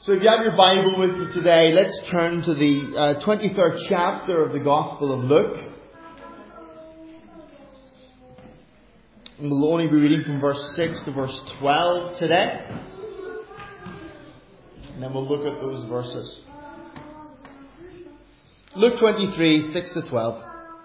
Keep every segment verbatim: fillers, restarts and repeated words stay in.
So if you have your Bible with you today, let's turn to the uh, twenty-third chapter of the Gospel of Luke. And we'll only be reading from verse six to verse twelve today. And then we'll look at those verses. Luke twenty-three, six to twelve.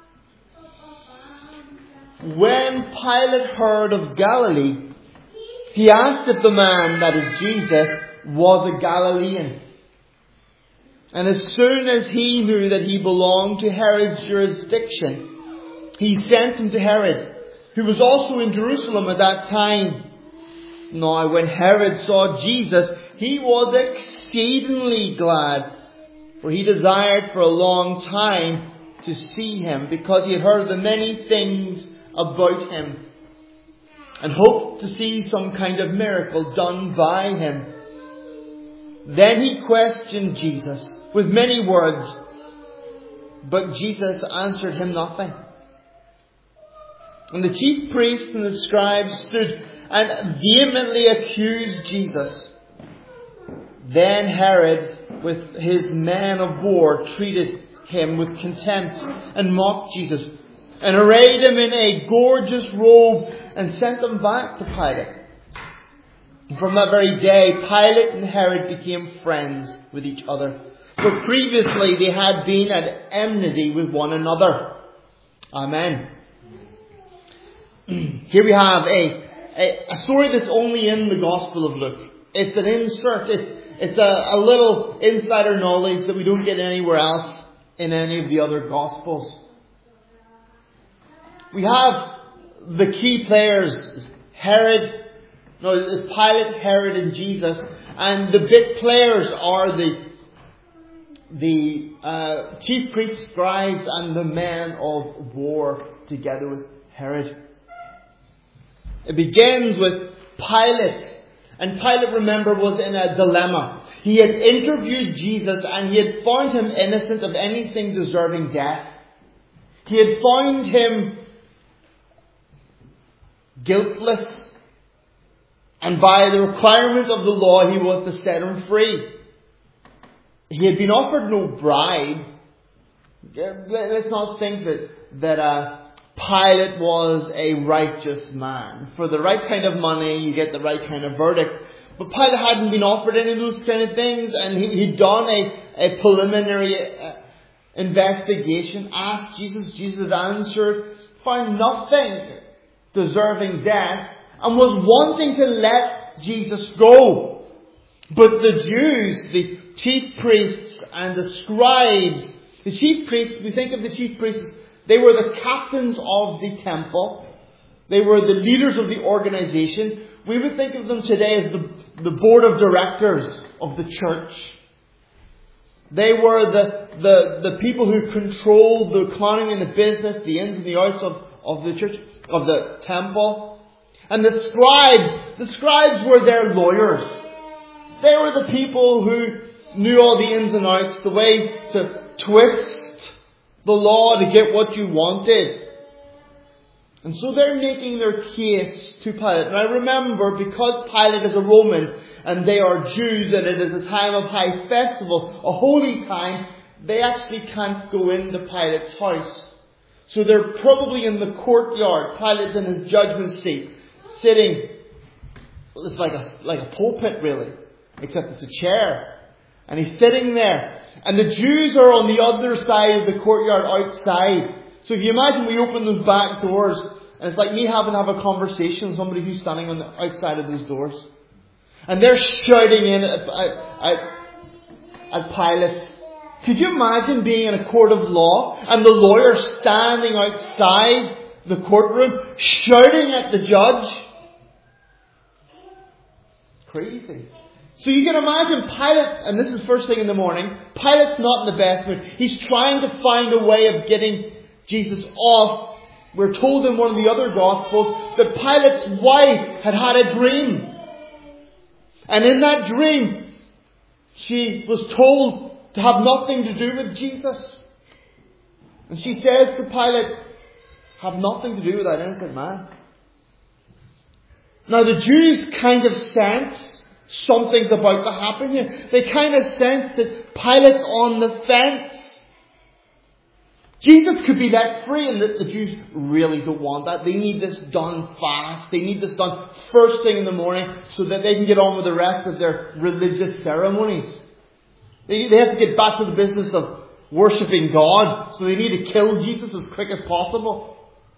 When Pilate heard of Galilee, he asked if the man, that is Jesus, was a Galilean. And as soon as he knew that he belonged to Herod's jurisdiction, he sent him to Herod, who was also in Jerusalem at that time. Now when Herod saw Jesus, he was exceedingly glad, for he desired for a long time to see him, because he had heard the many things about him, and hoped to see some kind of miracle done by him. Then he questioned Jesus with many words, but Jesus answered him nothing. And the chief priests and the scribes stood and vehemently accused Jesus. Then Herod, with his men of war, treated him with contempt and mocked Jesus, and arrayed him in a gorgeous robe and sent him back to Pilate. And from that very day, Pilate and Herod became friends with each other, for previously they had been at enmity with one another. Amen. Here we have a, a, a story that's only in the Gospel of Luke. It's an insert. It's, it's a, a little insider knowledge that we don't get anywhere else in any of the other Gospels. We have the key players, Herod, no, it's Pilate, Herod, and Jesus. And the big players are the the uh, chief priests, scribes, and the men of war, together with Herod. It begins with Pilate. And Pilate, remember, was in a dilemma. He had interviewed Jesus and he had found him innocent of anything deserving death. He had found him guiltless. And by the requirement of the law, he was to set him free. He had been offered no bribe. Let's not think that, that uh, Pilate was a righteous man. For the right kind of money, you get the right kind of verdict. But Pilate hadn't been offered any of those kind of things. And he, he'd done a, a preliminary uh, investigation, asked Jesus. Jesus answered, found nothing deserving death, and was wanting to let Jesus go. But the Jews, the chief priests and the scribes, the chief priests, we think of the chief priests, they were the captains of the temple. They were the leaders of the organization. We would think of them today as the, the board of directors of the church. They were the, the, the people who controlled the economy and the business, the ins and the outs of, of the church, of the temple. And the scribes, the scribes were their lawyers. They were the people who knew all the ins and outs, the way to twist the law to get what you wanted. And so they're making their case to Pilate. And I remember, because Pilate is a Roman and they are Jews and it is a time of high festival, a holy time, they actually can't go into Pilate's house. So they're probably in the courtyard. Pilate's in his judgment seat, sitting. It's like a, like a pulpit, really, except it's a chair. And he's sitting there. And the Jews are on the other side of the courtyard, outside. So if you imagine we open those back doors, and it's like me having to have a conversation with somebody who's standing on the outside of those doors. And they're shouting in at, at, at Pilate. Could you imagine being in a court of law and the lawyer standing outside the courtroom shouting at the judge? Crazy. So you can imagine Pilate, and this is first thing in the morning, Pilate's not in the best mood. He's trying to find a way of getting Jesus off. We're told in one of the other Gospels that Pilate's wife had had a dream. And in that dream, she was told to have nothing to do with Jesus. And she says to Pilate, have nothing to do with that innocent man. Now the Jews kind of sense something's about to happen here. They kind of sense that Pilate's on the fence. Jesus could be let free, and the, the Jews really don't want that. They need this done fast. They need this done first thing in the morning so that they can get on with the rest of their religious ceremonies. They, they have to get back to the business of worshipping God, so they need to kill Jesus as quick as possible.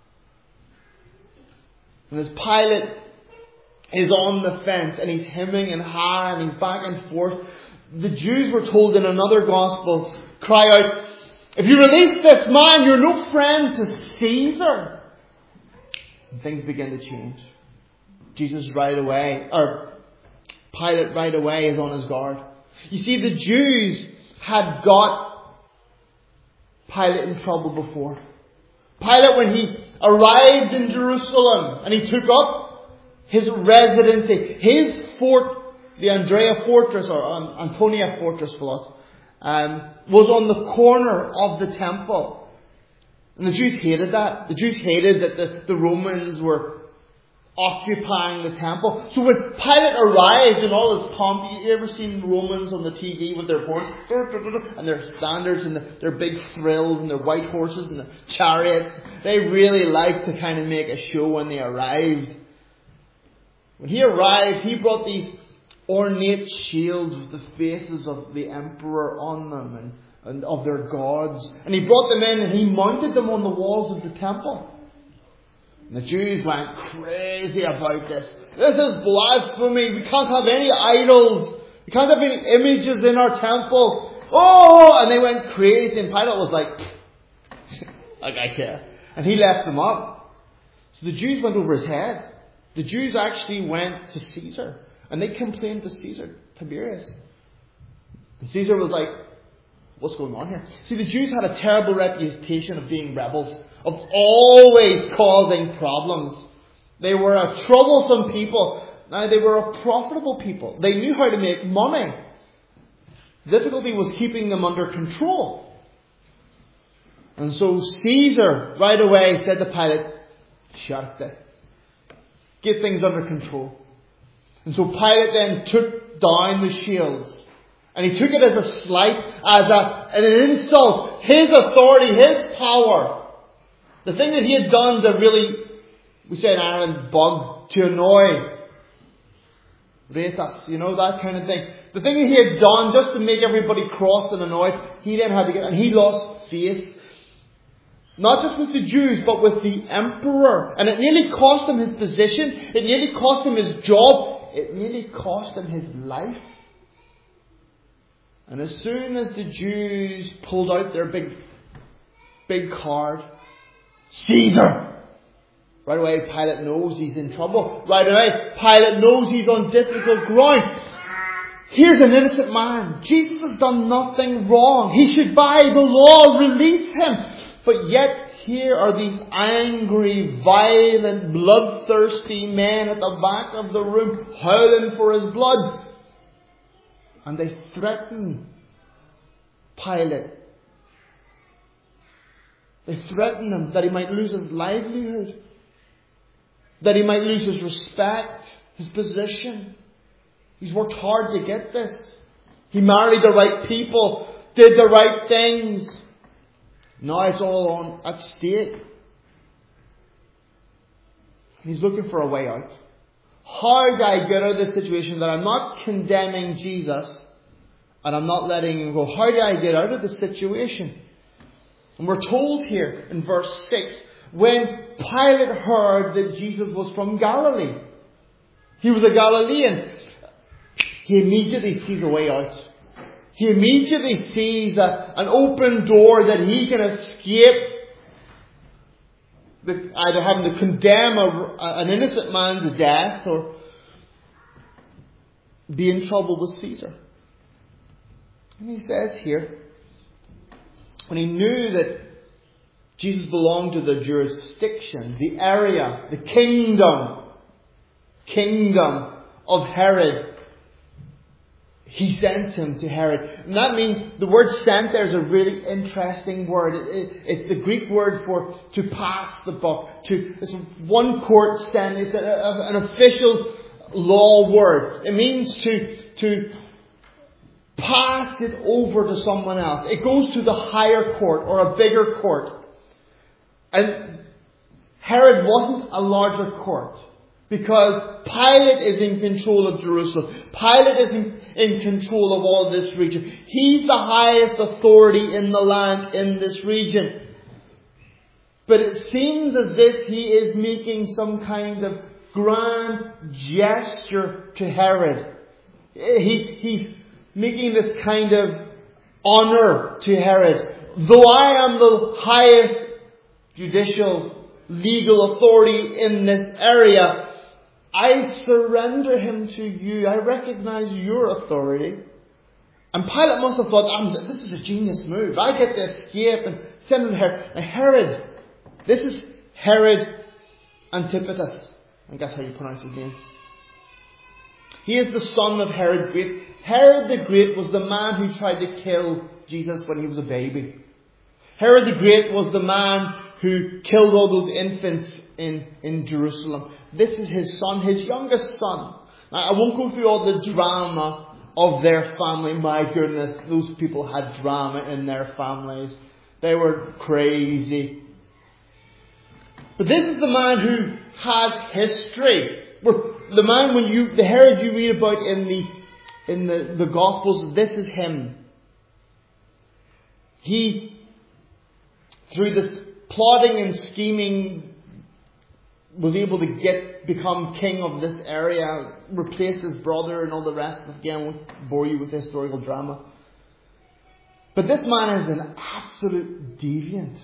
And as Pilate is on the fence and he's hemming and hawing and he's back and forth, the Jews were told in another gospel, cry out, "If you release this man, you're no friend to Caesar." And things begin to change. Jesus right away, or Pilate right away is on his guard. You see, the Jews had got Pilate in trouble before. Pilate, when he arrived in Jerusalem and he took up his residency, his fort, the Andrea Fortress, or um, Antonia Fortress, Philot, um, was on the corner of the temple. And the Jews hated that. The Jews hated that the, the Romans were occupying the temple. So when Pilate arrived in all his pomp, you ever seen Romans on the T V with their horse and their standards and their big thrills and their white horses and their chariots? They really liked to kind of make a show when they arrived. When he arrived, he brought these ornate shields with the faces of the emperor on them and, and of their gods. And he brought them in and he mounted them on the walls of the temple. And the Jews went crazy about this. This is blasphemy. We can't have any idols. We can't have any images in our temple. Oh! And they went crazy. And Pilate was like, like I care. And he left them up. So the Jews went over his head. The Jews actually went to Caesar. And they complained to Caesar, Tiberius. And Caesar was like, what's going on here? See, the Jews had a terrible reputation of being rebels, of always causing problems. They were a troublesome people. Now, they were a profitable people. They knew how to make money. The difficulty was keeping them under control. And so Caesar, right away, said to Pilate, shut it. Get things under control. And so Pilate then took down the shields. And he took it as a slight, as a, an insult. His authority, his power. The thing that he had done to really, we say in Ireland, bug, to annoy. Retas, you know, that kind of thing. The thing that he had done just to make everybody cross and annoyed, he then had to get, and he lost faith. Not just with the Jews, but with the emperor. And it nearly cost him his position. It nearly cost him his job. It nearly cost him his life. And as soon as the Jews pulled out their big, big card, Caesar! Right away, Pilate knows he's in trouble. Right away, Pilate knows he's on difficult ground. Here's an innocent man. Jesus has done nothing wrong. He should, by the law, release him. But yet, here are these angry, violent, bloodthirsty men at the back of the room, howling for his blood. And they threaten Pilate. They threaten him that he might lose his livelihood. That he might lose his respect, his position. He's worked hard to get this. He married the right people, did the right things. Now it's all on at stake. He's looking for a way out. How do I get out of this situation that I'm not condemning Jesus and I'm not letting him go? How do I get out of this situation? And we're told here in verse six, when Pilate heard that Jesus was from Galilee, he was a Galilean, he immediately sees a way out. He immediately sees a, an open door that he can escape the, either having to condemn a, an innocent man to death or be in trouble with Caesar. And he says here, when he knew that Jesus belonged to the jurisdiction, the area, the kingdom, kingdom of Herod, he sent him to Herod. And that means the word sent there is a really interesting word. It, it, it's the Greek word for to pass the buck. To, it's one court sent. It's a, a, an official law word. It means to, to pass it over to someone else. It goes to the higher court or a bigger court. And Herod wasn't a larger court, because Pilate is in control of Jerusalem. Pilate is in, in control of all this region. He's the highest authority in the land in this region. But it seems as if he is making some kind of grand gesture to Herod. He, he's making this kind of honor to Herod. Though I am the highest judicial, legal authority in this area, I surrender him to you. I recognize your authority. And Pilate must have thought, oh, this is a genius move. I get to escape and send him to Herod. Now, Herod, this is Herod Antipater. I guess how you pronounce his name. He is the son of Herod the Great. Herod the Great was the man who tried to kill Jesus when he was a baby. Herod the Great was the man who killed all those infants in, in Jerusalem. This is his son, his youngest son. Now, I won't go through all the drama of their family. My goodness, those people had drama in their families. They were crazy. But this is the man who has history. The man when you, the Herod you read about in the in the, the Gospels, this is him. He, through this plotting and scheming, was able to get become king of this area, replaced his brother and all the rest. Again, I won't bore you with the historical drama. But this man is an absolute deviant.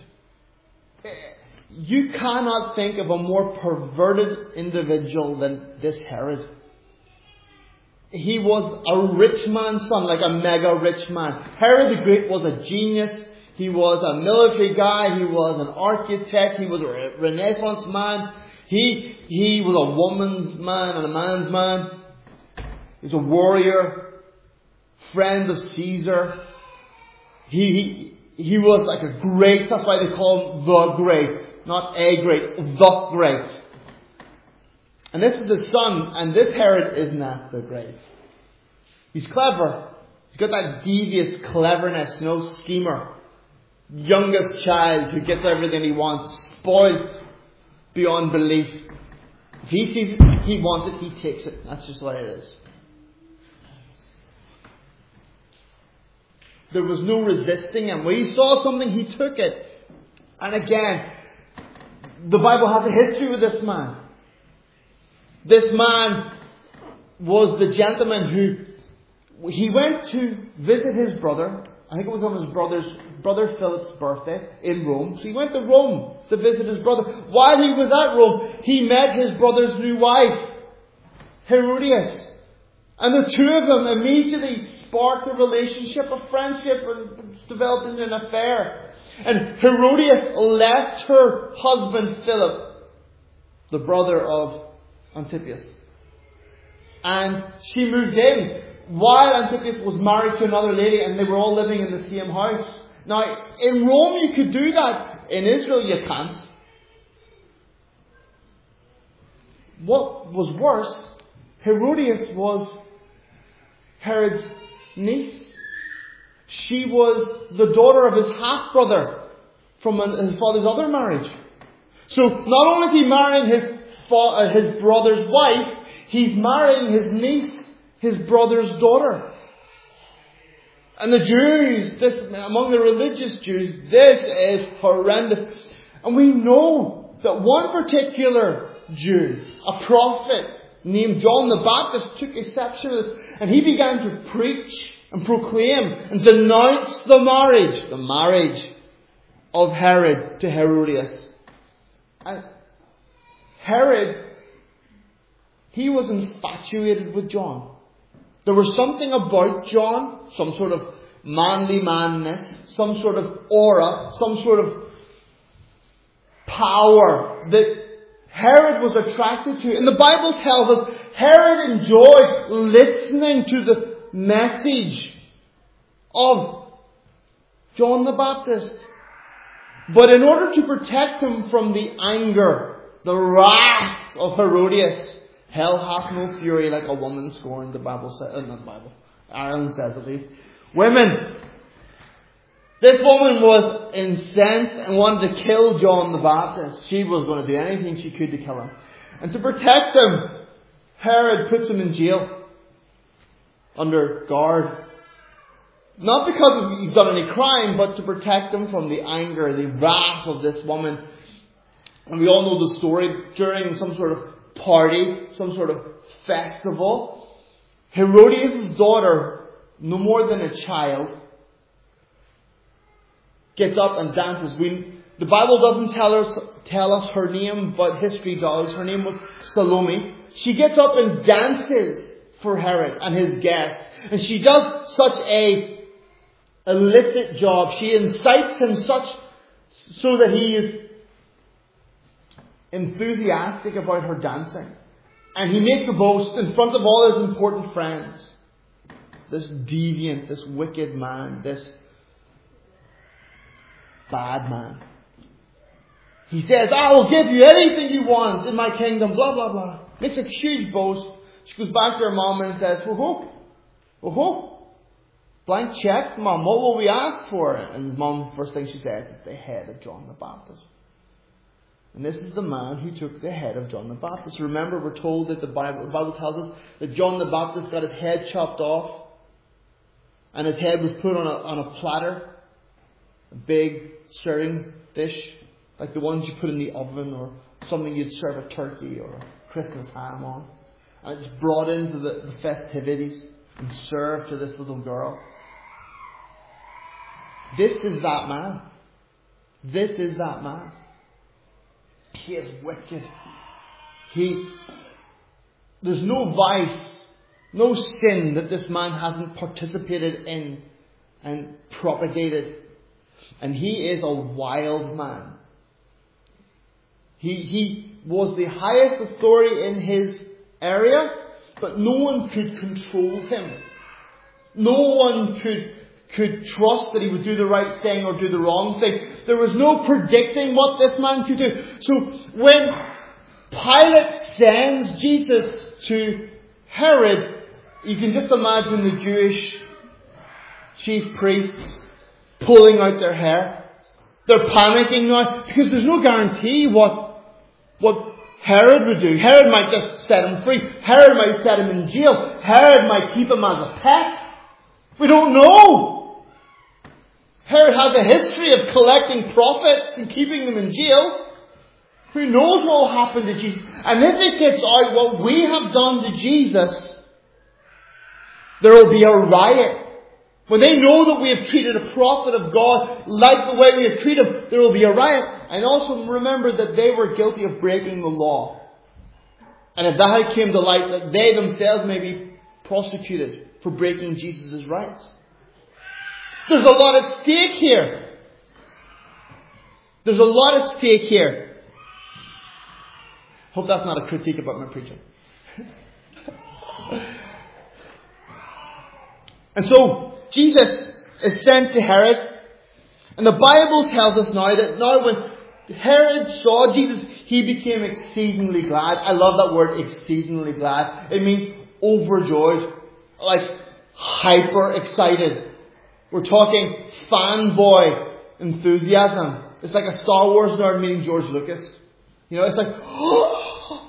You cannot think of a more perverted individual than this Herod. He was a rich man's son, like a mega rich man. Herod the Great was a genius. He was a military guy. He was an architect. He was a Renaissance man. He, he was a woman's man and a man's man. He was a warrior, friend of Caesar. He, he, he was like a great, that's why they call him the Great. Not a great, the Great. And this is his son, and this Herod is not the Great. He's clever. He's got that devious cleverness, no schemer. Youngest child who gets everything he wants, spoiled beyond belief. If he sees it, he wants it, he takes it. That's just what it is. There was no resisting him. When he saw something, he took it. And again, the Bible has a history with this man. This man was the gentleman who, he went to visit his brother. I think it was on his brother's, brother Philip's birthday in Rome. So he went to Rome to visit his brother. While he was at Rome, he met his brother's new wife, Herodias. And the two of them immediately sparked a relationship, a friendship, and developed into an affair. And Herodias left her husband Philip, the brother of Antipas. And she moved in while Antipas was married to another lady, and they were all living in the same house. Now, in Rome you could do that. In Israel you can't. What was worse, Herodias was Herod's niece. She was the daughter of his half-brother from his father's other marriage. So not only is he marrying his, fa- his brother's wife, he's marrying his niece, his brother's daughter. And the Jews, this, among the religious Jews, this is horrendous. And we know that one particular Jew, a prophet named John the Baptist, took exception to this, and he began to preach and proclaim and denounce the marriage, the marriage of Herod to Herodias. And Herod, he was infatuated with John. There was something about John, some sort of manly manness, some sort of aura, some sort of power that Herod was attracted to. And the Bible tells us Herod enjoyed listening to the message of John the Baptist. But in order to protect him from the anger, the wrath of Herodias, Hell hath no fury like a woman scorned, the Bible says. Uh, not the Bible. Ireland says at least. Women! This woman was incensed and wanted to kill John the Baptist. She was going to do anything she could to kill him. And to protect him, Herod puts him in jail. Under guard. Not because he's done any crime, but to protect him from the anger, the wrath of this woman. And we all know the story. During some sort of party, some sort of festival, Herodias' daughter, no more than a child, gets up and dances. We, the Bible doesn't tell us, tell us her name, but history does. Her name was Salome. She gets up and dances for Herod and his guests. And she does such a illicit job. She incites him such so that he is enthusiastic about her dancing. And he makes a boast in front of all his important friends. This deviant, this wicked man, this bad man. He says, I will give you anything you want in my kingdom, blah, blah, blah. Makes a huge boast. She goes back to her mom and says, woohoo, woohoo, blank check, Mom, what will we ask for? And Mom, first thing she said is the head of John the Baptist. And this is the man who took the head of John the Baptist. Remember, we're told that the Bible, the Bible tells us that John the Baptist got his head chopped off. And his head was put on a, on a platter. A big serving dish. Like the ones you put in the oven, or something you'd serve a turkey or a Christmas ham on. And it's brought into the, the festivities and served to this little girl. This is that man. This is that man. He is wicked. He, there's no vice, no sin that this man hasn't participated in and propagated. And he is a wild man. He, he was the highest authority in his area, but no one could control him. No one could, could trust that he would do the right thing or do the wrong thing. There was no predicting what this man could do. So when Pilate sends Jesus to Herod, you can just imagine the Jewish chief priests pulling out their hair. They're panicking now because there's no guarantee what, what Herod would do. Herod might just set him free. Herod might set him in jail. Herod might keep him as a pet. We don't know. Herod has a history of collecting profits and keeping them in jail. Who knows what will happen to Jesus? And if it gets out what we have done to Jesus, there will be a riot. When they know that we have treated a prophet of God like the way we have treated him, there will be a riot. And also remember that they were guilty of breaking the law. And if that came to light, that they themselves may be prosecuted for breaking Jesus' rights. There's a lot at stake here. There's a lot at stake here. Hope that's not a critique about my preaching. And so, Jesus is sent to Herod. And the Bible tells us now that now when Herod saw Jesus, he became exceedingly glad. I love that word, exceedingly glad. It means overjoyed. Like hyper excited. We're talking fanboy enthusiasm. It's like a Star Wars nerd meeting George Lucas. You know, it's like, oh,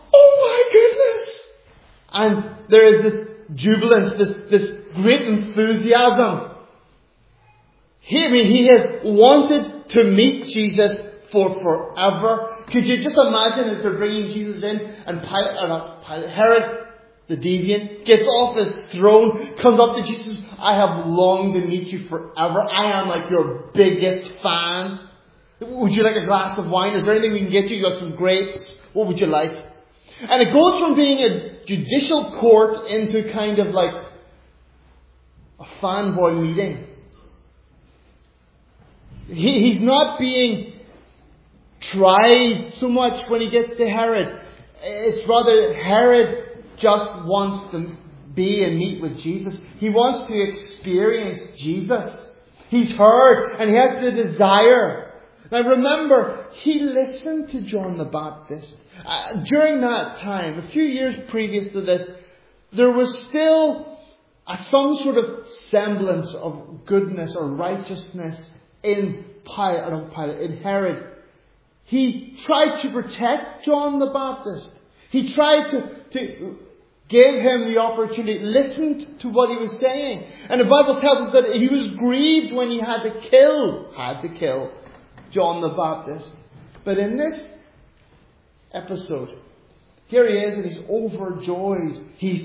oh my goodness. And there is this jubilance, this, this great enthusiasm. He, I mean, he has wanted to meet Jesus for forever. Could you just imagine as they're bringing Jesus in and Pilate, or not Pilate, Herod, the deviant, gets off his throne, comes up to Jesus. I have longed to meet you forever. I am like your biggest fan. Would you like a glass of wine? Is there anything we can get you? You got some grapes. What would you like? And it goes from being a judicial court into kind of like a fanboy meeting. He, he's not being tried so much when he gets to Herod. It's rather Herod just wants to be and meet with Jesus. He wants to experience Jesus. He's heard and he has the desire Now remember, he listened to John the Baptist. Uh, during that time, a few years previous to this, there was still a, some sort of semblance of goodness or righteousness in Pilate, or not Pilate, in Herod. He tried to protect John the Baptist. He tried to, to give him the opportunity, listened to what he was saying. And the Bible tells us that he was grieved when he had to kill, had to kill John the Baptist. But in this episode, here he is and he's overjoyed. He's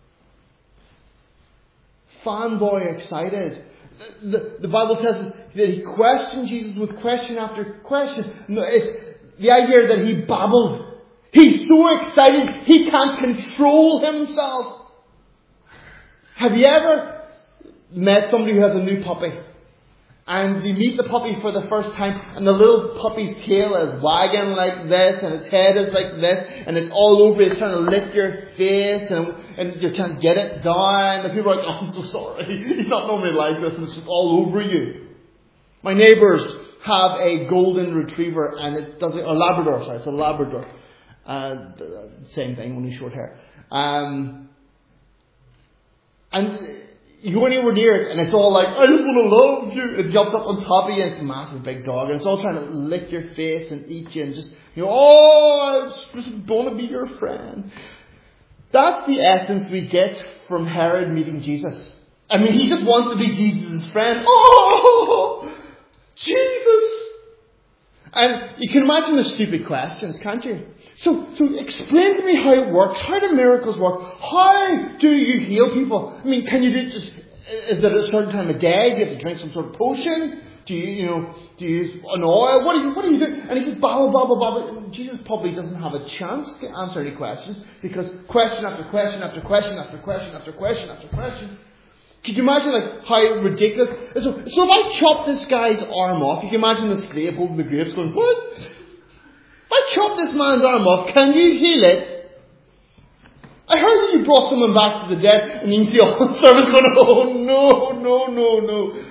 fanboy excited. The, the Bible tells us that he questioned Jesus with question after question. No, it's the idea that he babbled. He's so excited he can't control himself. Have you ever met somebody who has a new puppy? And you meet the puppy for the first time and the little puppy's tail is wagging like this and its head is like this and it's all over, it's trying to lick your face and, and you're trying to get it down. And people are like, oh, I'm so sorry. He's not normally like this and it's just all over you. My neighbours have a golden retriever and it does a Labrador, sorry, it's a Labrador. Uh, same thing, only short hair. Um, and you go anywhere near it and it's all like, I just want to love you. It jumps up on top of you and it's a massive big dog and it's all trying to lick your face and eat you and just, you know, oh, I just want to be your friend. That's the essence we get from Herod meeting Jesus. I mean, he just wants to be Jesus' friend. Oh, Jesus. And you can imagine the stupid questions, can't you? So, so explain to me how it works. How do miracles work? How do you heal people? I mean, can you do it just, is it at a certain time of day? Do you have to drink some sort of potion? Do you, you know, do you use an oil? What do you, what do you do? And he says, babble, babble, babble. And Jesus probably doesn't have a chance to answer any questions because question after question after question after question after question after question. Could you imagine like how ridiculous? So, so if I chop this guy's arm off, you can imagine the slave holding the grapes going, what? If I chop this man's arm off, can you heal it? I heard that you brought someone back to the dead, and you can see all the servants going, oh no, no, no, no.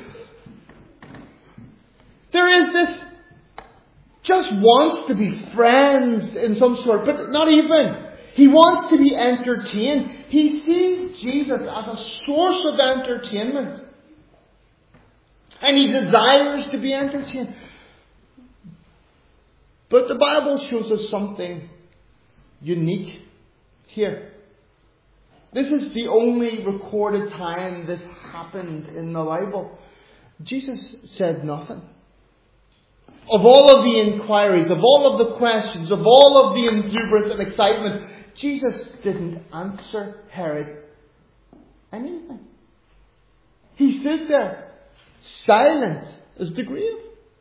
There is this, just wants to be friends in some sort, but not even. He wants to be entertained. He sees Jesus as a source of entertainment. And he desires to be entertained. But the Bible shows us something unique here. This is the only recorded time this happened in the Bible. Jesus said nothing. Of all of the inquiries, of all of the questions, of all of the exuberance and excitement, Jesus didn't answer Herod anything. He stood there, silent as the grave.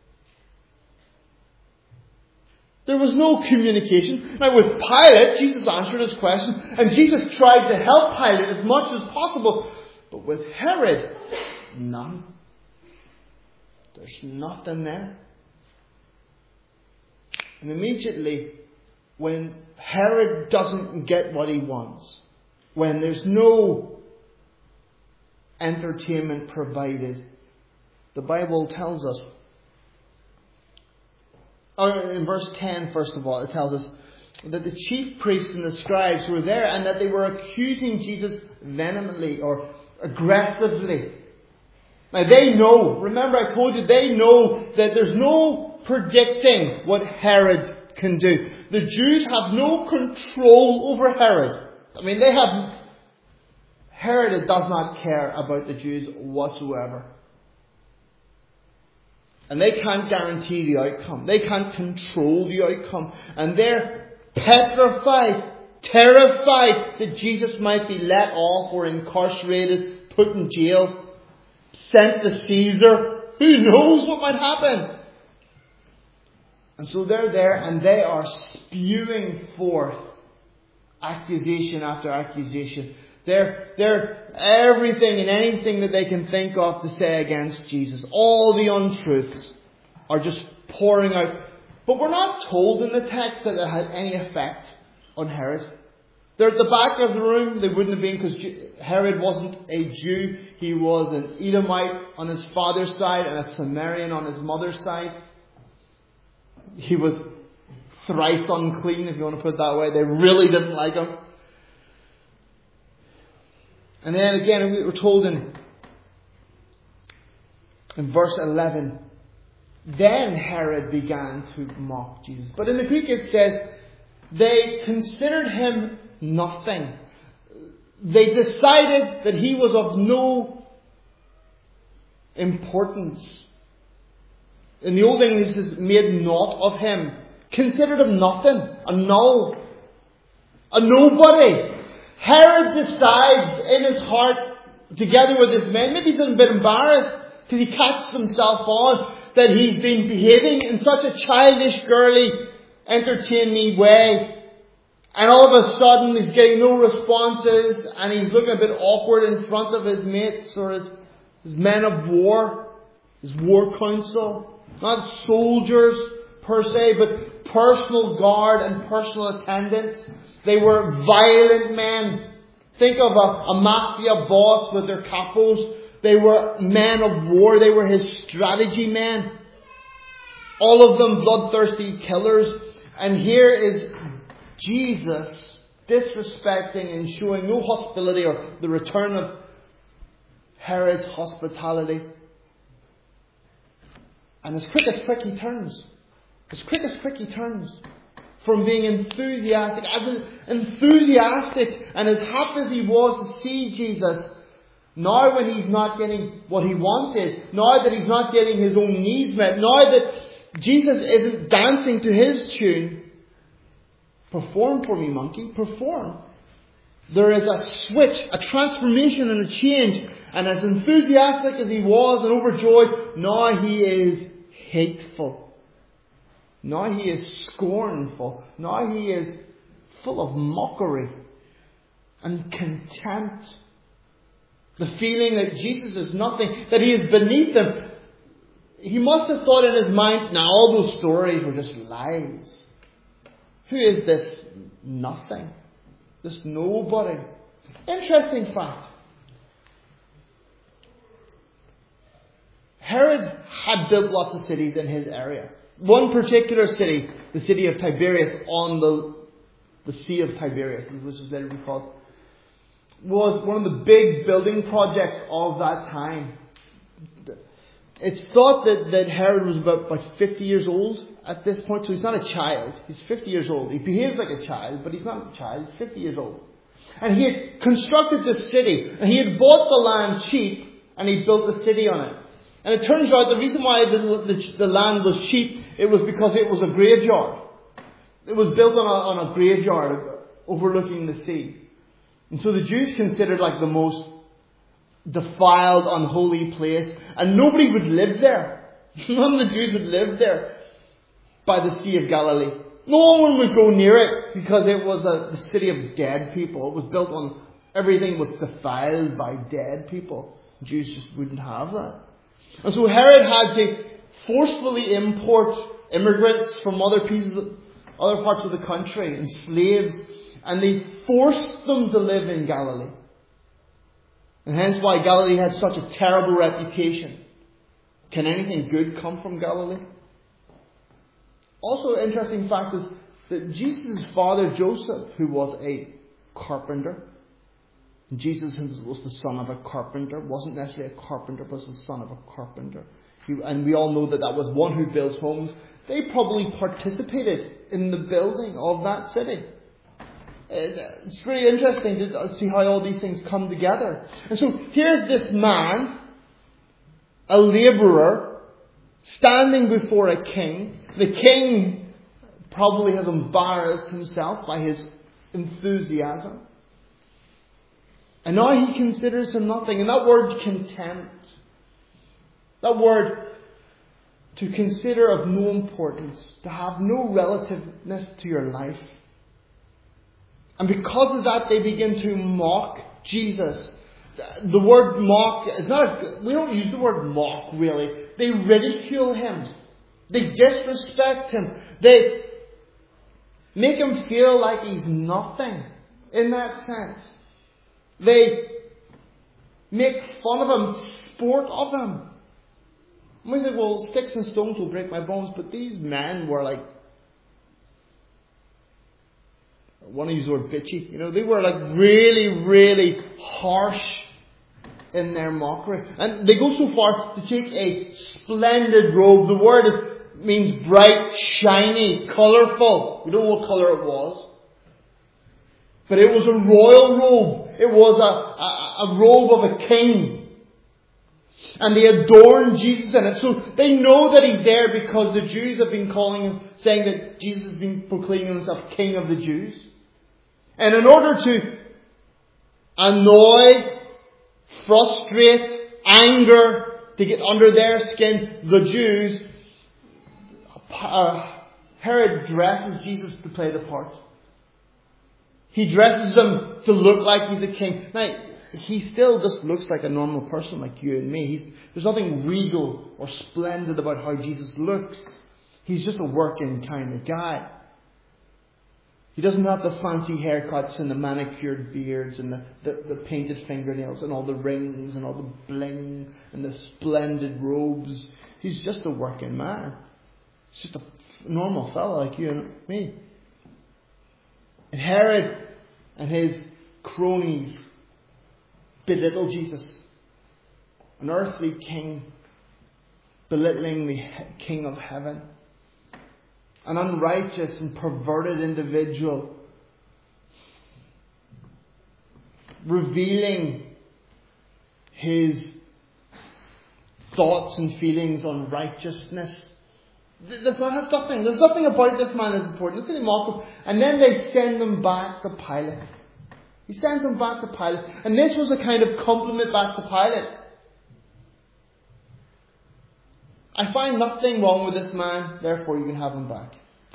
There was no communication. Now with Pilate, Jesus answered his questions, and Jesus tried to help Pilate as much as possible. But with Herod, none. There's nothing there. And immediately, when Herod doesn't get what he wants, when there's no entertainment provided, the Bible tells us, or in verse ten, first of all, it tells us that the chief priests and the scribes were there and that they were accusing Jesus vehemently or aggressively. Now they know, remember I told you, they know that there's no predicting what Herod can do. The Jews have no control over Herod. I mean, they have... Herod does not care about the Jews whatsoever. And they can't guarantee the outcome. They can't control the outcome. And they're petrified, terrified that Jesus might be let off or incarcerated, put in jail, sent to Caesar. Who knows what might happen? And so they're there and they are spewing forth accusation after accusation. They're, they're everything and anything that they can think of to say against Jesus. All the untruths are just pouring out. But we're not told in the text that it had any effect on Herod. They're at the back of the room. They wouldn't have been because Herod wasn't a Jew. He was an Edomite on his father's side and a Samaritan on his mother's side. He was thrice unclean, if you want to put it that way. They really didn't like him. And then again, we were told in, in verse eleven, then Herod began to mock Jesus. But in the Greek it says, they considered him nothing. They decided that he was of no importance. In the Old English, it says, made naught of him. Considered him nothing. A null. A nobody. Herod decides in his heart, together with his men, maybe he's a bit embarrassed because he catches himself on that he's been behaving in such a childish, girly, entertaining way. And all of a sudden he's getting no responses and he's looking a bit awkward in front of his mates or his, his men of war, his war council. Not soldiers per se, but personal guard and personal attendants. They were violent men. Think of a, a mafia boss with their capos. They were men of war. They were his strategy men. All of them bloodthirsty killers. And here is Jesus disrespecting and showing no hospitality or the return of Herod's hospitality. And as quick as quick he turns. As quick as quick he turns. From being enthusiastic, as enthusiastic and as happy as he was to see Jesus, now when he's not getting what he wanted, now that he's not getting his own needs met, now that Jesus isn't dancing to his tune, perform for me, monkey, perform. There is a switch, a transformation and a change. And as enthusiastic as he was and overjoyed, now he is hateful. Now he is scornful. Now he is full of mockery and contempt. The feeling that Jesus is nothing, that he is beneath him. He must have thought in his mind, now all those stories were just lies. Who is this nothing? This nobody? Interesting fact. Herod had built lots of cities in his area. One particular city, the city of Tiberias on the, the Sea of Tiberias, which is later called, was one of the big building projects of that time. It's thought that, that Herod was about, about fifty years old at this point, so he's not a child. He's fifty years old. He behaves like a child, but he's not a child. He's fifty years old. And he had constructed this city, and he had bought the land cheap, and he built a city on it. And it turns out the reason why the, the, the land was cheap, it was because it was a graveyard. It was built on a, on a graveyard overlooking the sea. And so the Jews considered like the most defiled, unholy place. And nobody would live there. None of the Jews would live there by the Sea of Galilee. No one would go near it because it was a the city of dead people. It was built on, everything was defiled by dead people. Jews just wouldn't have that. And so Herod had to forcefully import immigrants from other pieces, of, other parts of the country, and slaves, and they forced them to live in Galilee. And hence why Galilee has such a terrible reputation. Can anything good come from Galilee? Also, an interesting fact is that Jesus' father Joseph, who was a carpenter, Jesus was the son of a carpenter, wasn't necessarily a carpenter, but was the son of a carpenter. He, and we all know that that was one who builds homes. They probably participated in the building of that city. It's really interesting to see how all these things come together. And so here's this man, a labourer, standing before a king. The king probably has embarrassed himself by his enthusiasm. And now he considers him nothing. And that word contempt, that word to consider of no importance, to have no relativeness to your life. And because of that, they begin to mock Jesus. The word mock is not a, we don't use the word mock really. They ridicule him. They disrespect him. They make him feel like he's nothing in that sense. They make fun of him, sport of him. And we think, well, sticks and stones will break my bones, but these men were like, I want to use the word bitchy, you know, they were like really, really harsh in their mockery. And they go so far to take a splendid robe. The word is, means bright, shiny, colourful. We don't know what colour it was. But it was a royal robe. It was a, a, a robe of a king. And they adorned Jesus in it. So they know that he's there because the Jews have been calling him, saying that Jesus has been proclaiming himself King of the Jews. And in order to annoy, frustrate, anger, to get under their skin, the Jews, uh, Herod dresses Jesus to play the part. He dresses him to look like he's a king. Now, he still just looks like a normal person like you and me. He's, there's nothing regal or splendid about how Jesus looks. He's just a working kind of guy. He doesn't have the fancy haircuts and the manicured beards and the, the, the painted fingernails and all the rings and all the bling and the splendid robes. He's just a working man. He's just a normal fella like you and me. And Herod and his cronies belittle Jesus. An earthly king belittling the King of heaven. An unrighteous and perverted individual revealing his thoughts and feelings on righteousness. There's nothing, there's nothing about this man that's important. Look at him mock him. And then they send him back to Pilate. He sends him back to Pilate. And this was a kind of compliment back to Pilate. I find nothing wrong with this man, therefore you can have him back.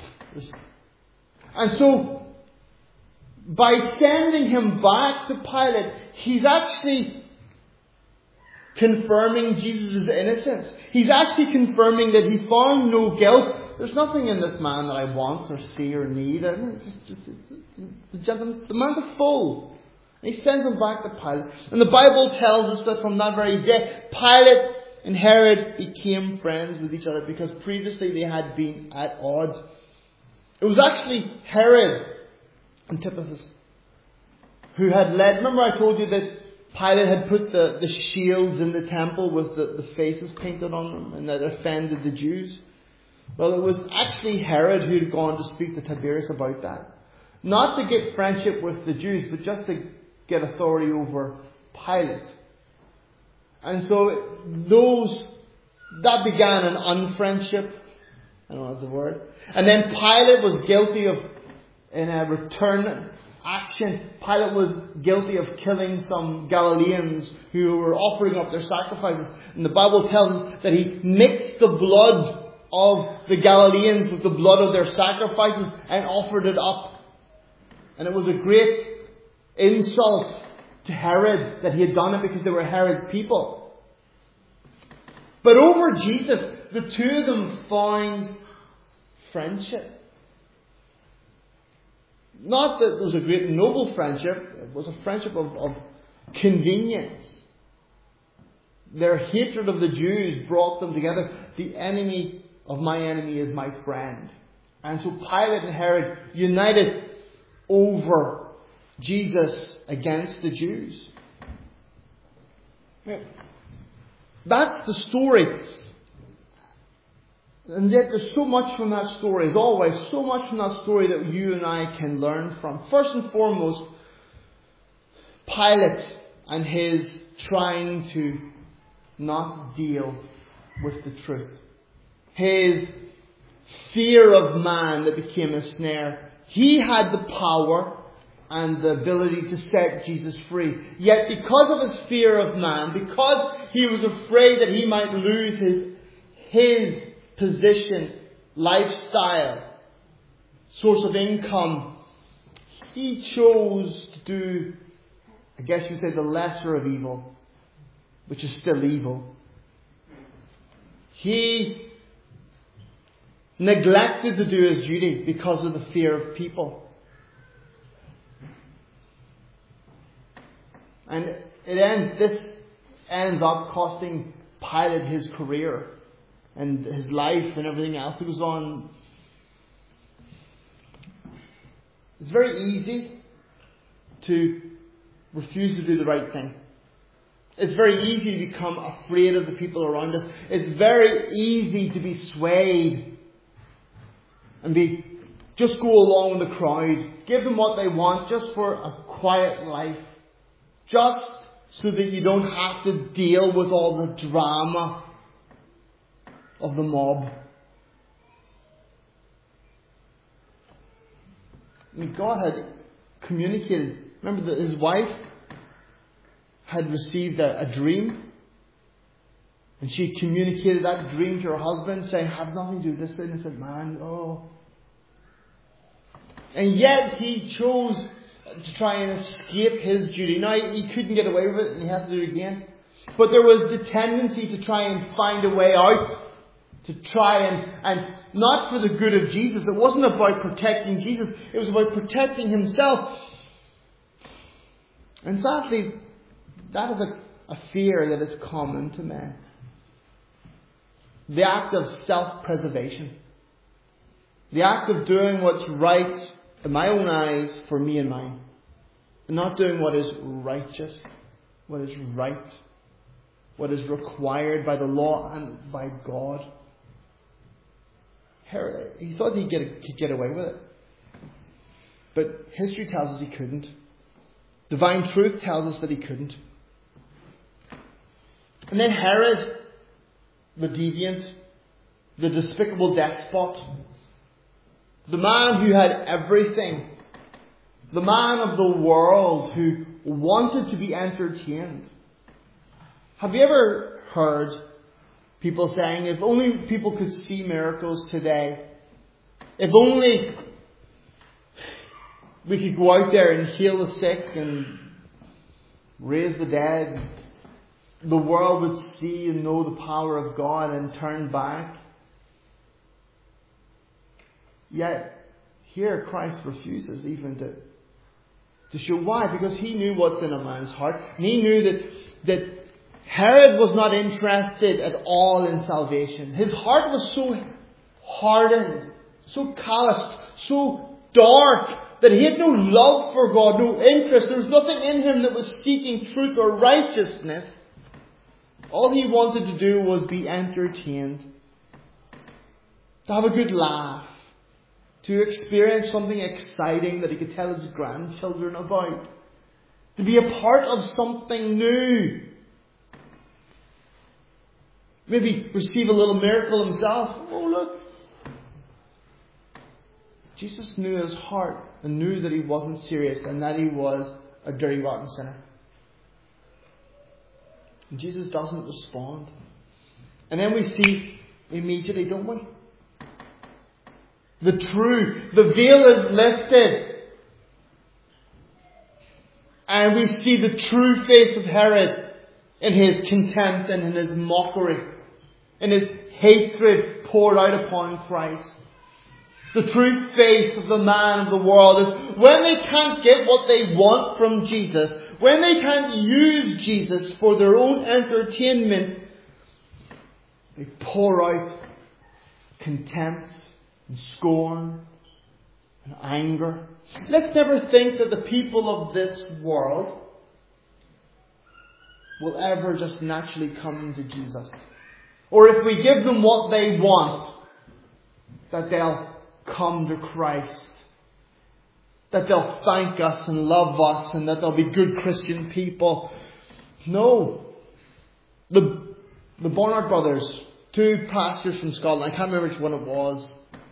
And so, by sending him back to Pilate, he's actually confirming Jesus' innocence. He's actually confirming that he found no guilt. There's nothing in this man that I want or see or need. I mean, it's just, it's, it's, the gentleman, the man's a fool. And he sends him back to Pilate. And the Bible tells us that from that very day, Pilate and Herod became friends with each other because previously they had been at odds. It was actually Herod Antipas who had led. Remember I told you that Pilate had put the, the shields in the temple with the, the faces painted on them and that offended the Jews? Well, it was actually Herod who had gone to speak to Tiberius about that. Not to get friendship with the Jews, but just to get authority over Pilate. And so those, that began an unfriendship. I don't know the word. And then Pilate was guilty of, in a return action, Pilate was guilty of killing some Galileans who were offering up their sacrifices. And the Bible tells us that he mixed the blood of the Galileans with the blood of their sacrifices and offered it up. And it was a great insult to Herod that he had done it because they were Herod's people. But over Jesus, the two of them found friendship. Not that it was a great noble friendship, it was a friendship of, of convenience. Their hatred of the Jews brought them together. The enemy of my enemy is my friend. And so Pilate and Herod united over Jesus against the Jews. That's the story. And yet there's so much from that story, as always, so much from that story that you and I can learn from. First and foremost, Pilate and his trying to not deal with the truth. His fear of man that became a snare. He had the power and the ability to set Jesus free. Yet because of his fear of man, because he was afraid that he might lose his, his position, lifestyle, source of income, he chose to do, I guess you say, the lesser of evil, which is still evil. He neglected to do his duty because of the fear of people. And it ends, this ends up costing Pilate his career. and his life and everything else that goes on. It's very easy to refuse to do the right thing. It's very easy to become afraid of the people around us. It's very easy to be swayed and be just go along with the crowd. Give them what they want just for a quiet life. Just so that you don't have to deal with all the drama of the mob. I mean, God had communicated. Remember that his wife had received a, a dream. And she communicated that dream to her husband, saying, have nothing to do with this innocent man. Oh. And yet he chose to try and escape his duty. Now, he couldn't get away with it, and he had to do it again. But there was the tendency to try and find a way out. To try and, and not for the good of Jesus. It wasn't about protecting Jesus. It was about protecting himself. And sadly, that is a, a fear that is common to men. The act of self-preservation. The act of doing what's right in my own eyes for me and mine. And not doing what is righteous. What is right. What is required by the law and by God. Herod, he thought he'd get, he'd get away with it. But history tells us he couldn't. Divine truth tells us that he couldn't. And then Herod, the deviant, the despicable despot, the man who had everything, the man of the world who wanted to be entertained. Have you ever heard people saying, if only people could see miracles today, if only we could go out there and heal the sick and raise the dead, the world would see and know the power of God and turn back. Yet, here Christ refuses even to, to show why. Because he knew what's in a man's heart. And he knew that, that Herod was not interested at all in salvation. His heart was so hardened, so calloused, so dark, that he had no love for God, no interest. There was nothing in him that was seeking truth or righteousness. All he wanted to do was be entertained, to have a good laugh, to experience something exciting that he could tell his grandchildren about, to be a part of something new. Maybe receive a little miracle himself. Oh, look. Jesus knew his heart and knew that he wasn't serious and that he was a dirty, rotten sinner. And Jesus doesn't respond. And then we see immediately, don't we? The true, the veil is lifted. And we see the true face of Herod in his contempt and in his mockery, in his hatred poured out upon Christ. The true face of the man of the world is when they can't get what they want from Jesus, when they can't use Jesus for their own entertainment, they pour out contempt and scorn and anger. Let's never think that the people of this world will ever just naturally come to Jesus. Or if we give them what they want, that they'll come to Christ. That they'll thank us and love us and that they'll be good Christian people. No. The, the Barnard brothers, two pastors from Scotland, I can't remember which one it was.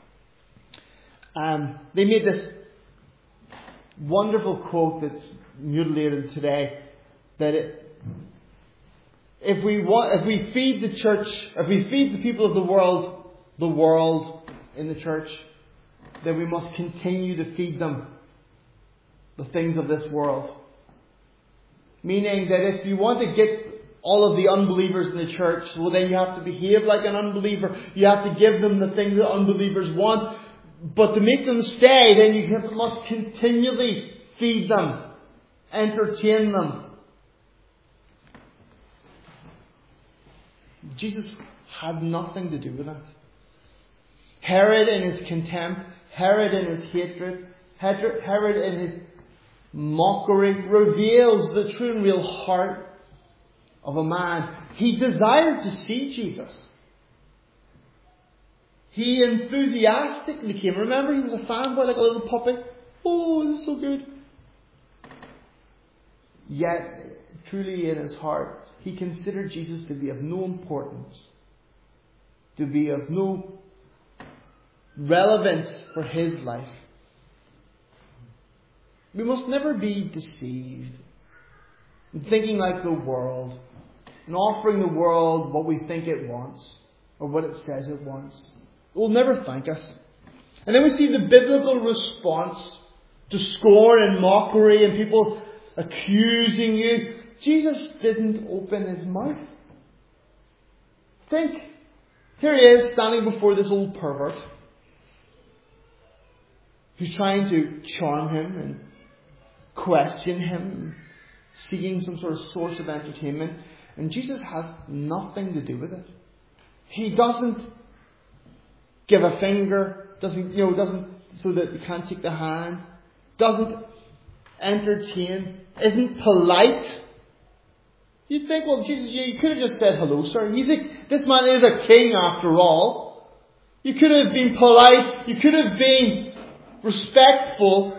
Um, they made this wonderful quote that's mutilated today. That it, if we want, if we feed the church, if we feed the people of the world, the world in the church, then we must continue to feed them the things of this world. Meaning that if you want to get all of the unbelievers in the church, well then you have to behave like an unbeliever. You have to give them the things that unbelievers want. But to make them stay, then you have, must continually feed them, entertain them. Jesus had nothing to do with it. Herod in his contempt, Herod in his hatred, Herod in his mockery reveals the true and real heart of a man. He desired to see Jesus. He enthusiastically came. Remember, he was a fanboy like a little puppy. Oh, this is so good. Yet, truly in his heart, he considered Jesus to be of no importance, to be of no relevance for his life. We must never be deceived in thinking like the world and offering the world what we think it wants or what it says it wants. It will never thank us. And then we see the biblical response to scorn and mockery and people accusing you. Jesus didn't open his mouth. Think. Here he is standing before this old pervert who's trying to charm him and question him, seeking some sort of source of entertainment. And Jesus has nothing to do with it. He doesn't give a finger, doesn't, you know, doesn't, so that you can't take the hand, doesn't entertain, isn't polite. You'd think, well, Jesus, you could have just said hello, sir. He's a, this man is a king after all. You could have been polite. You could have been respectful.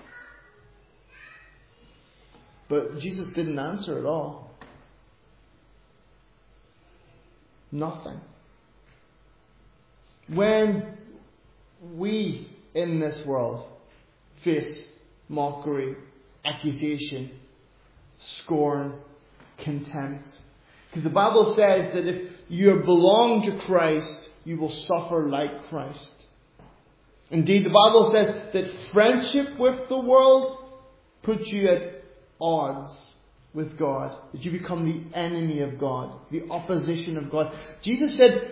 But Jesus didn't answer at all. Nothing. When we in this world face mockery, accusation, scorn, contempt, because the Bible says that if you belong to Christ, you will suffer like Christ. Indeed, the Bible says that friendship with the world puts you at odds with God, that you become the enemy of God, the opposition of God. Jesus said,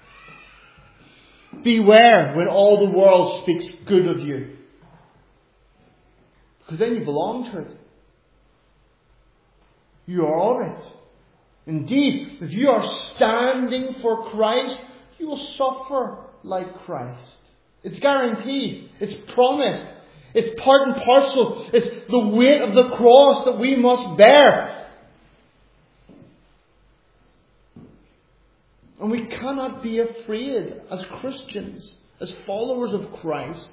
beware when all the world speaks good of you, because then you belong to it. You are of it. Indeed, if you are standing for Christ, you will suffer like Christ. It's guaranteed. It's promised. It's part and parcel. It's the weight of the cross that we must bear. And we cannot be afraid as Christians, as followers of Christ.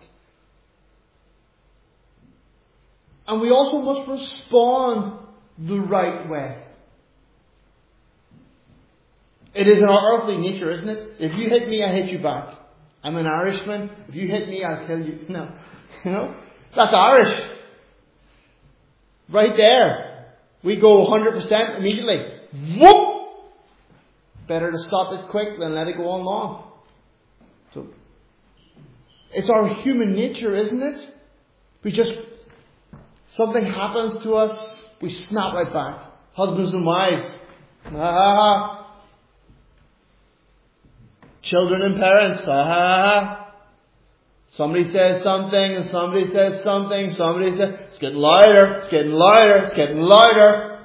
And we also must respond the right way. It is in our earthly nature, isn't it? If you hit me, I hit you back. I'm an Irishman. If you hit me, I'll kill you. No. You know? That's Irish. Right there. We go one hundred percent immediately. Whoop! Better to stop it quick than let it go on long. So, it's our human nature, isn't it? We just, something happens to us, we snap right back. Husbands and wives. Ah. Children and parents. Ah. Somebody says something and somebody says something. Somebody says, it's getting louder, it's getting louder, it's getting louder.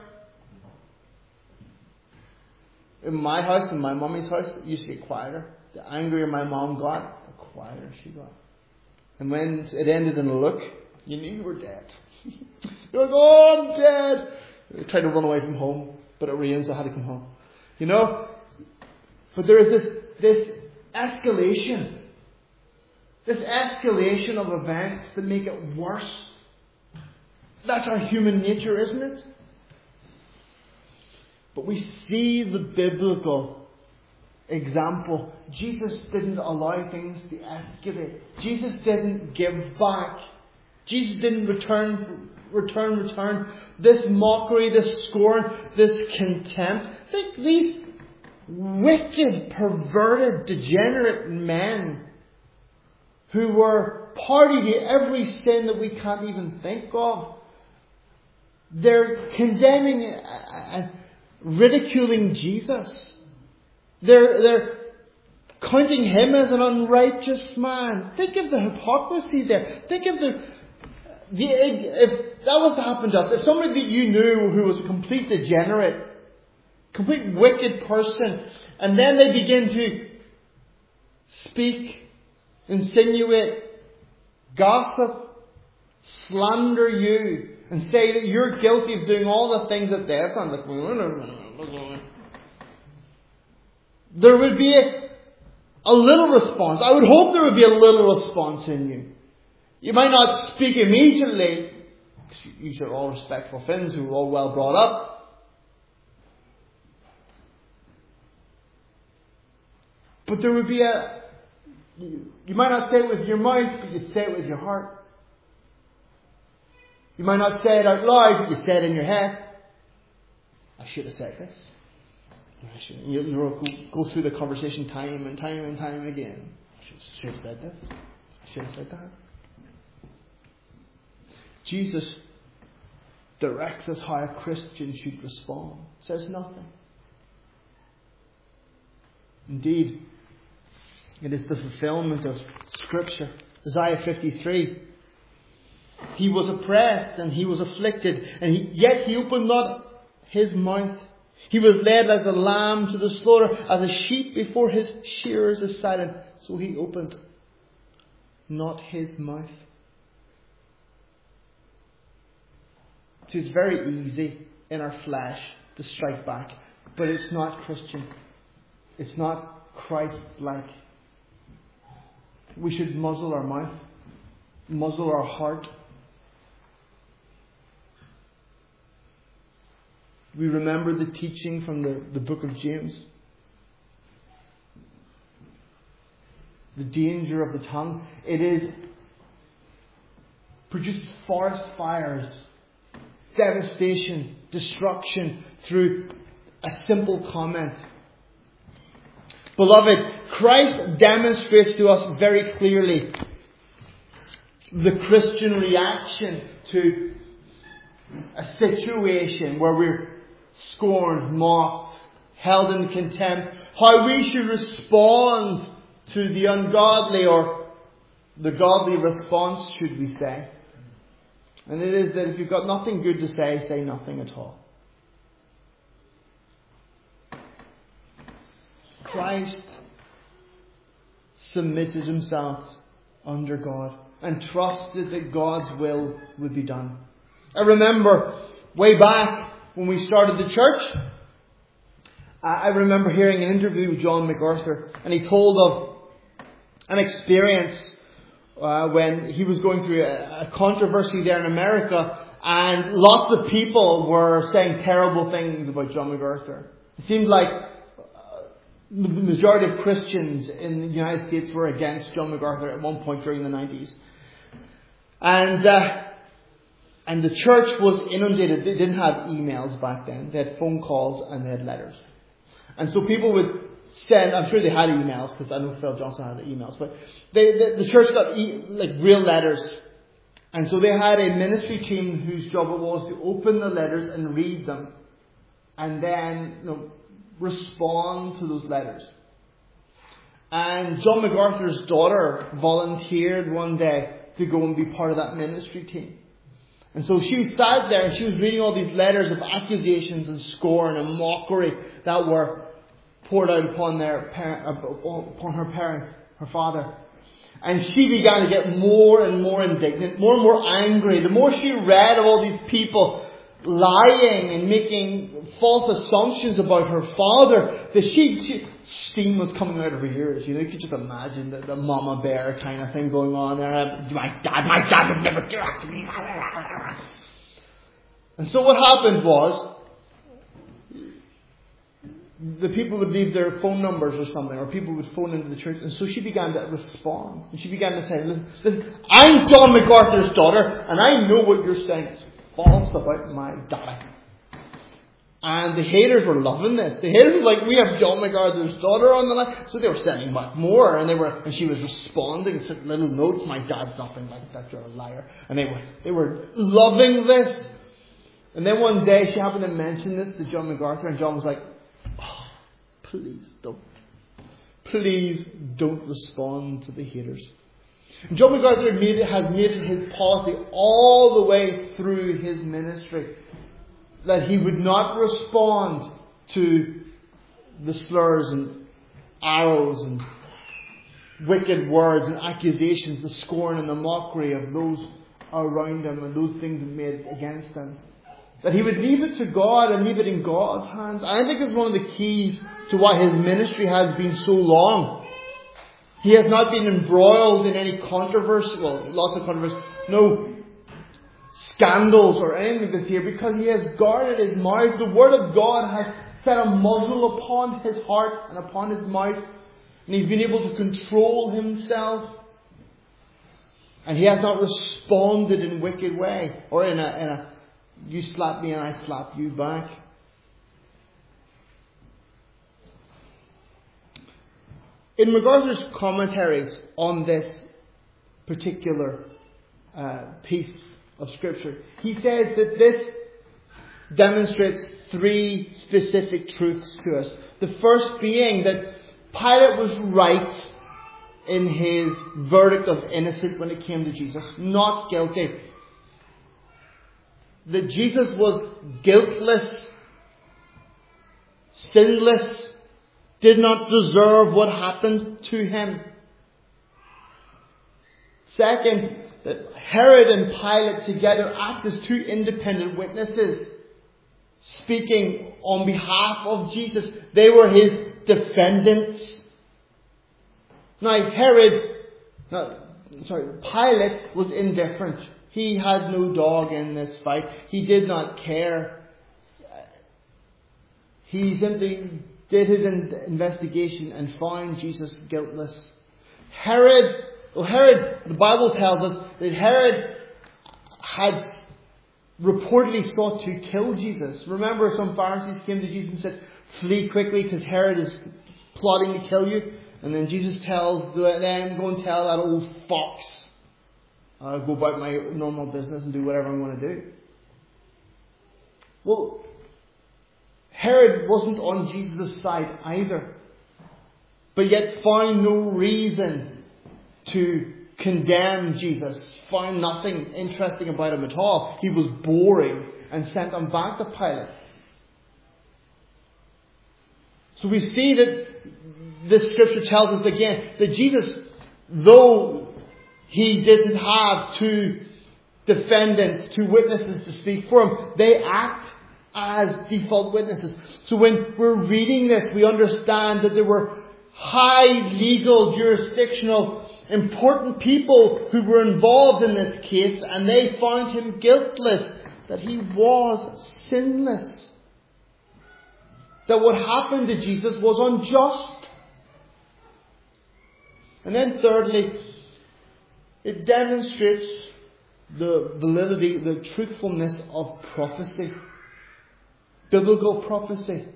In my house, in my mummy's house, it used to get quieter. The angrier my mom got, the quieter she got. And when it ended in a look, you knew you were dead. You're like, oh, I'm dead. I tried to run away from home, but it rained, so I had to come home. You know? But there is this, this escalation. This escalation of events that make it worse. That's our human nature, isn't it? But we see the biblical example. Jesus didn't allow things to escalate. Jesus didn't give back. Jesus didn't return, return, return. This mockery, this scorn, this contempt. Think these wicked, perverted, degenerate men who were party to every sin that we can't even think of. They're condemning and ridiculing Jesus. They're, they're counting him as an unrighteous man. Think of the hypocrisy there. Think of the, the if that was to happen to us, if somebody that you knew who was a complete degenerate complete wicked person. And then they begin to speak, insinuate, gossip, slander you, and say that you're guilty of doing all the things that they've done. Like, there would be a, a little response. I would hope there would be a little response in you. You might not speak immediately, because you are all respectful Finns who are all well brought up. But there would be a, you might not say it with your mouth, but you'd say it with your heart. You might not say it out loud, but you say it in your head. I should have said this. I should, you'll, you'll go, go through the conversation time and time and time again. I should, should have said this. I should have said that. Jesus directs us how a Christian should respond. Says nothing. Indeed, it is the fulfillment of Scripture. Isaiah fifty-three. He was oppressed and he was afflicted, and he, yet he opened not his mouth. He was led as a lamb to the slaughter, as a sheep before his shearers is silent. So he opened not his mouth. So it's very easy in our flesh to strike back, but it's not Christian. It's not Christ-like. We should muzzle our mouth, muzzle our heart. We remember the teaching from the, the book of James. The danger of the tongue. It is produces forest fires, devastation, destruction through a simple comment. Beloved, Christ demonstrates to us very clearly the Christian reaction to a situation where we're scorned, mocked, held in contempt. How we should respond to the ungodly, or the godly response, should we say. And it is that if you've got nothing good to say, say nothing at all. Christ submitted himself under God and trusted that God's will would be done. I remember way back when we started the church, I remember hearing an interview with John MacArthur, and he told of an experience uh, when he was going through a, a controversy there in America, and lots of people were saying terrible things about John MacArthur. It seemed like the majority of Christians in the United States were against John MacArthur at one point during the nineties. And uh, and the church was inundated. They didn't have emails back then. They had phone calls and they had letters. And so people would send, I'm sure they had emails, because I know Phil Johnson had emails, but they, the, the church got e- like real letters. And so they had a ministry team whose job it was to open the letters and read them, and then, you know, respond to those letters. And John MacArthur's daughter volunteered one day to go and be part of that ministry team. And so she sat there and she was reading all these letters of accusations and scorn and mockery that were poured out upon their parent, upon her parent, her father. And she began to get more and more indignant, more and more angry. The more she read of all these people lying and making false assumptions about her father, that she, she steam was coming out of her ears. You know, you could just imagine the, the mama bear kind of thing going on there. My dad, my dad would never do that to me. And so what happened was, the people would leave their phone numbers or something, or people would phone into the church, and so she began to respond. And she began to say, listen, listen, I'm John MacArthur's daughter, and I know what you're saying is false about my daddy. And the haters were loving this. The haters were like, we have John MacArthur's daughter on the line. So they were sending back more, and they were, and she was responding to little notes. My dad's nothing like that. You're a liar. And they were, they were loving this. And then one day she happened to mention this to John MacArthur, and John was like, oh, please don't. Please don't respond to the haters. And John MacArthur made it, has made it his policy all the way through his ministry that he would not respond to the slurs and arrows and wicked words and accusations, the scorn and the mockery of those around him and those things made against him. That he would leave it to God and leave it in God's hands. I think it's one of the keys to why his ministry has been so long. He has not been embroiled in any controversy, well, lots of controversy, no scandals or anything this year, because he has guarded his mouth. The Word of God has set a muzzle upon his heart and upon his mouth, and he's been able to control himself. And he has not responded in a wicked way, or in a, in a you slap me and I slap you back. In MacArthur's commentaries on this particular uh, piece of Scripture, he says that this demonstrates three specific truths to us. The first being that Pilate was right in his verdict of innocent when it came to Jesus, not guilty. That Jesus was guiltless, sinless, did not deserve what happened to him. Second, that Herod and Pilate together act as two independent witnesses, speaking on behalf of Jesus. They were his defendants. Now, Herod, no, sorry, Pilate was indifferent. He had no dog in this fight. He did not care. He simply did his investigation and found Jesus guiltless. Herod, well, Herod, the Bible tells us that Herod had reportedly sought to kill Jesus. Remember, some Pharisees came to Jesus and said, "Flee quickly because Herod is plotting to kill you." And then Jesus tells them, "Go and tell that old fox. I'll go about my normal business and do whatever I'm going to do." Well, Herod wasn't on Jesus' side either, but yet found no reason to condemn Jesus, found nothing interesting about him at all. He was boring and sent him back to Pilate. So we see that this scripture tells us again that Jesus, though he didn't have two defendants, two witnesses to speak for him, they act as default witnesses. So when we're reading this, we understand that there were high legal, jurisdictional, important people who were involved in this case, and they found him guiltless, that he was sinless. That what happened to Jesus was unjust. And then thirdly, it demonstrates the validity, the truthfulness of prophecy. Biblical prophecy.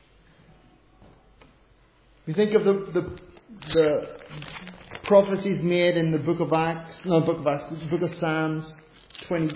We think of the, the, the prophecies made in the book of Acts, no, book of Acts, the book of Psalms twenty.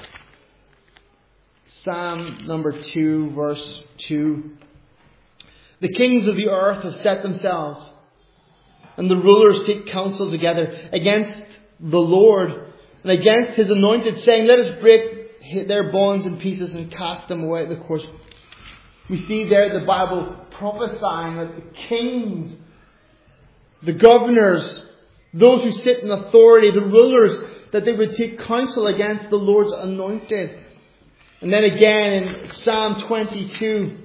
Psalm number two, verse two. The kings of the earth have set themselves, and the rulers take counsel together against the Lord and against his anointed, saying, "Let us break their bonds in pieces and cast them away." Of course, we see there the Bible prophesying that the kings, the governors, those who sit in authority, the rulers, that they would take counsel against the Lord's anointed. And then again in Psalm twenty-two,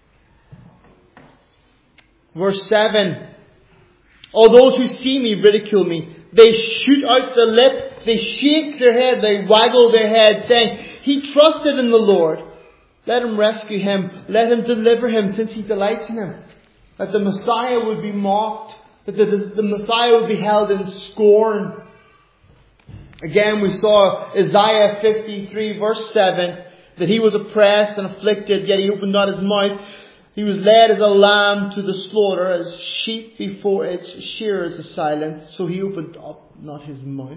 verse seven, "All those who see me ridicule me. They shoot out the lip, they shake their head, they waggle their head, saying, 'He trusted in the Lord. Let him rescue him. Let him deliver him, since he delights in him.'" That the Messiah would be mocked, that the, the, the Messiah would be held in scorn. Again, we saw Isaiah fifty-three, verse seven, that he was oppressed and afflicted, yet he opened not his mouth. He was led as a lamb to the slaughter, as sheep before its shearers is silent, so he opened up not his mouth.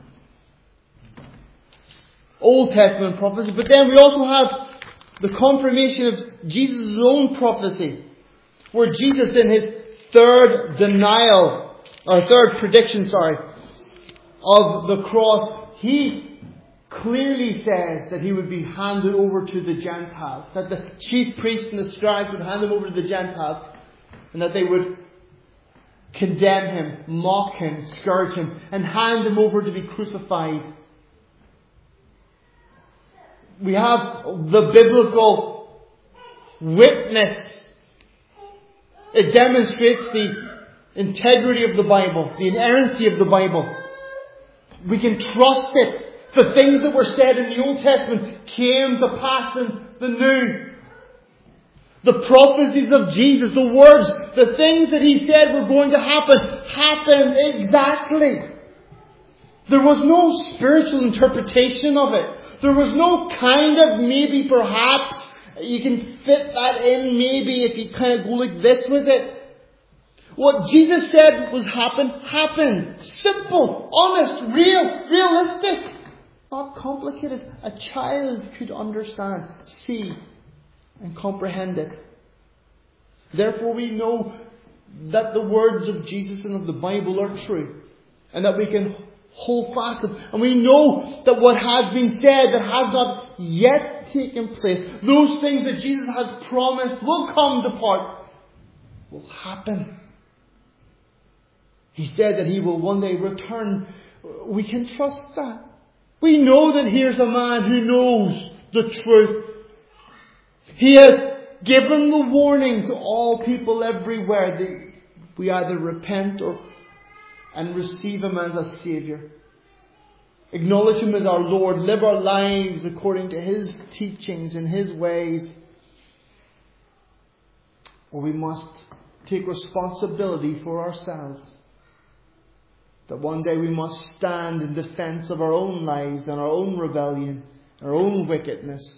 Old Testament prophecy, but then we also have the confirmation of Jesus' own prophecy, where Jesus, in his third denial, or third prediction, sorry, of the cross, he clearly says that he would be handed over to the Gentiles, that the chief priests and the scribes would hand him over to the Gentiles, and that they would condemn him, mock him, scourge him, and hand him over to be crucified. We have the biblical witness. It demonstrates the integrity of the Bible, the inerrancy of the Bible. We can trust it. The things that were said in the Old Testament came to pass in the New. The prophecies of Jesus, the words, the things that He said were going to happen, happened exactly. There was no spiritual interpretation of it. There was no kind of maybe perhaps you can fit that in maybe if you kind of go like this with it. What Jesus said was happen, happened. Simple, honest, real, realistic. Not complicated. A child could understand, see, and comprehend it. Therefore we know that the words of Jesus and of the Bible are true. And that we can hold fast to them. And we know that what has been said that has not yet taken place, those things that Jesus has promised will come to pass, will happen. He said that He will one day return. We can trust that. We know that here's a man who knows the truth. He has given the warning to all people everywhere that we either repent or and receive Him as a Saviour. Acknowledge Him as our Lord. Live our lives according to His teachings and His ways. Or we must take responsibility for ourselves. That one day we must stand in defense of our own lives and our own rebellion, our own wickedness.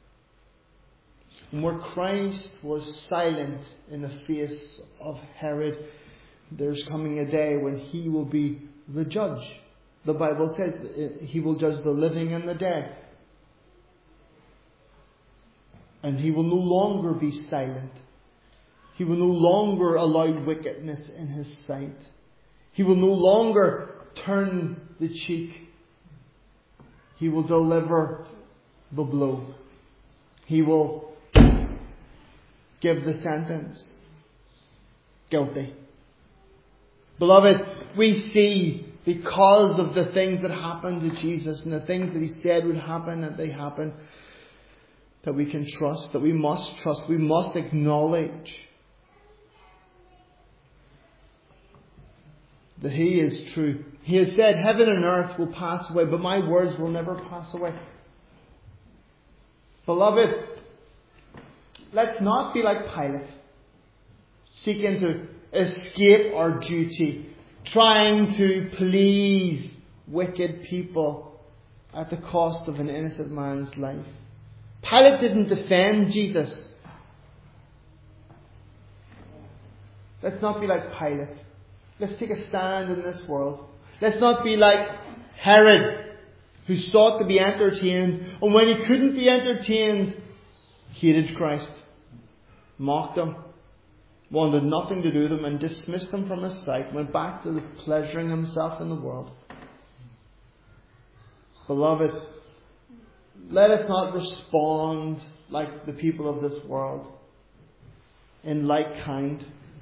And where Christ was silent in the face of Herod, there's coming a day when He will be the judge. The Bible says He will judge the living and the dead. And He will no longer be silent. He will no longer allow wickedness in His sight. He will no longer turn the cheek. He will deliver the blow. He will give the sentence. Guilty. Beloved, we see because of the things that happened to Jesus and the things that He said would happen and they happened, that we can trust, that we must trust, we must acknowledge that He is true. He has said, heaven and earth will pass away, but my words will never pass away. Beloved, let's not be like Pilate, seeking to escape our duty, trying to please wicked people at the cost of an innocent man's life. Pilate didn't defend Jesus. Let's not be like Pilate. Let's take a stand in this world. Let's not be like Herod, who sought to be entertained, and when he couldn't be entertained, hated Christ, mocked Him, wanted nothing to do with Him, and dismissed Him from His sight, went back to pleasuring himself in the world. Beloved, let us not respond like the people of this world, in like kind.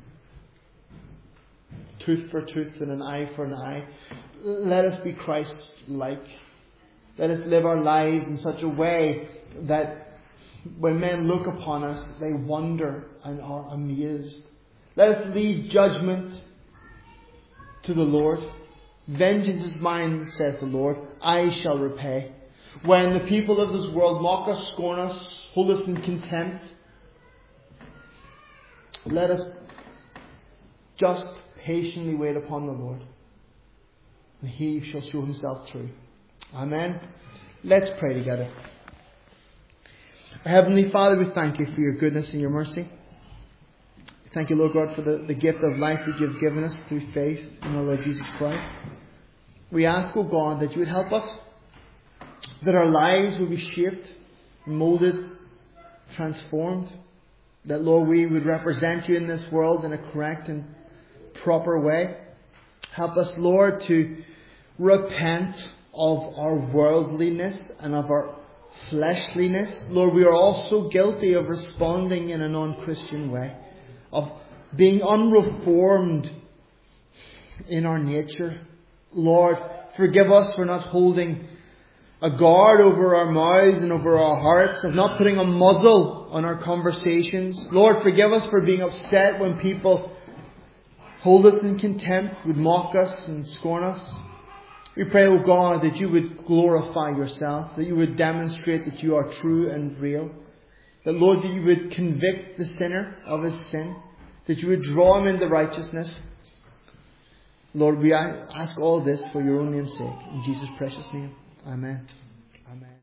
Tooth for tooth and an eye for an eye. Let us be Christ-like. Let us live our lives in such a way that when men look upon us, they wonder and are amazed. Let us leave judgment to the Lord. Vengeance is mine, saith the Lord. I shall repay. When the people of this world mock us, scorn us, hold us in contempt, let us just patiently wait upon the Lord, and He shall show Himself true. Amen. Let's pray together. Our Heavenly Father, we thank You for Your goodness and Your mercy. Thank You, Lord God, for the, the gift of life that You have given us through faith in our Lord Jesus Christ. We ask, O God, that You would help us, that our lives would be shaped, molded, transformed, that, Lord, we would represent You in this world in a correct and proper way. Help us, Lord, to repent of our worldliness and of our fleshliness. Lord, we are also guilty of responding in a non-Christian way, of being unreformed in our nature. Lord, forgive us for not holding a guard over our mouths and over our hearts, of not putting a muzzle on our conversations. Lord, forgive us for being upset when people hold us in contempt, would mock us and scorn us. We pray, O God, that you would glorify yourself, that you would demonstrate that you are true and real. That, Lord, that you would convict the sinner of his sin, that you would draw him into righteousness. Lord, we ask all this for your own name's sake. In Jesus' precious name. Amen. Amen.